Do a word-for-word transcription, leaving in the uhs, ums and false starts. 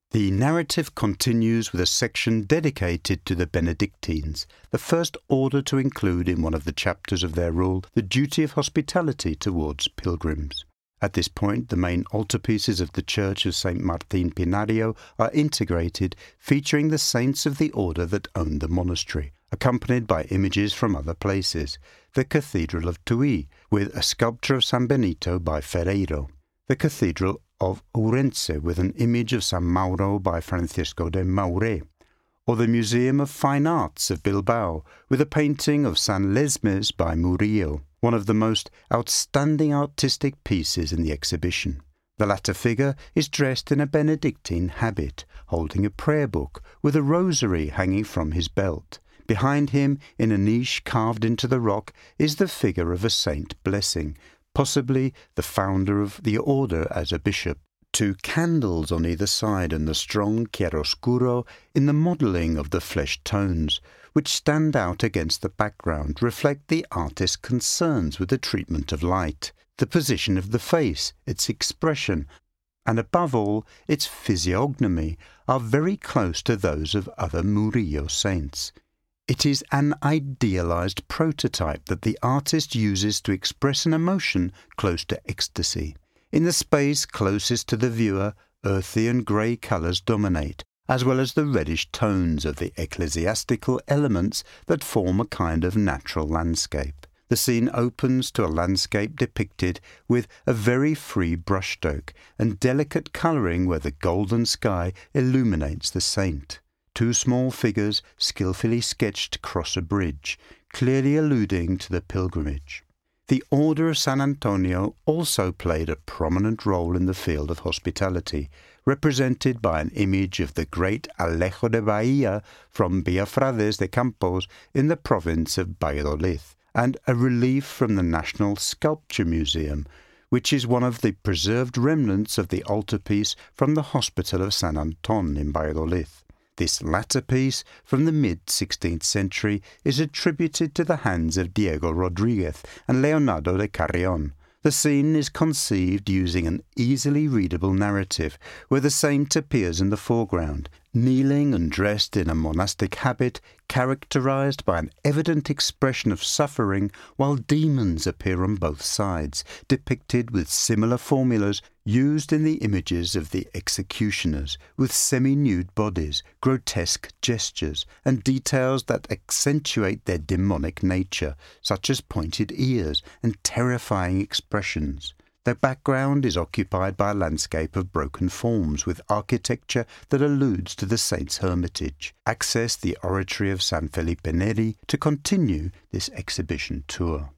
The narrative continues with a section dedicated to the Benedictines, the first order to include in one of the chapters of their rule the duty of hospitality towards pilgrims. At this point, the main altarpieces of the Church of Saint Martin Pinario are integrated, featuring the saints of the order that owned the monastery, accompanied by images from other places. The Cathedral of Tui, with a sculpture of San Benito by Ferreiro. The Cathedral of Ourense, with an image of San Mauro by Francisco de Maure. Or the Museum of Fine Arts of Bilbao, with a painting of San Lesmes by Murillo, one of the most outstanding artistic pieces in the exhibition. The latter figure is dressed in a Benedictine habit, holding a prayer book, with a rosary hanging from his belt. Behind him, in a niche carved into the rock, is the figure of a saint blessing, possibly the founder of the order as a bishop. Two candles on either side and the strong chiaroscuro in the modelling of the flesh tones, which stand out against the background, reflect the artist's concerns with the treatment of light, the position of the face, its expression, and above all, its physiognomy, are very close to those of other Murillo saints. It is an idealized prototype that the artist uses to express an emotion close to ecstasy. In the space closest to the viewer, earthy and grey colours dominate, as well as the reddish tones of the ecclesiastical elements that form a kind of natural landscape. The scene opens to a landscape depicted with a very free brushstroke and delicate colouring where the golden sky illuminates the saint. Two small figures skillfully sketched cross a bridge, clearly alluding to the pilgrimage. The Order of San Antonio also played a prominent role in the field of hospitality, represented by an image of the great Alejo de Bahia from Villafrades de Campos in the province of Valladolid, and a relief from the National Sculpture Museum, which is one of the preserved remnants of the altarpiece from the Hospital of San Anton in Valladolid. This latter piece, from the mid-sixteenth century, is attributed to the hands of Diego Rodriguez and Leonardo de Carrion. The scene is conceived using an easily readable narrative, where the saint appears in the foreground, kneeling and dressed in a monastic habit, characterized by an evident expression of suffering, while demons appear on both sides, depicted with similar formulas used in the images of the executioners, with semi-nude bodies, grotesque gestures, and details that accentuate their demonic nature, such as pointed ears and terrifying expressions. The background is occupied by a landscape of broken forms with architecture that alludes to the saint's hermitage. Access the oratory of San Felipe Neri to continue this exhibition tour.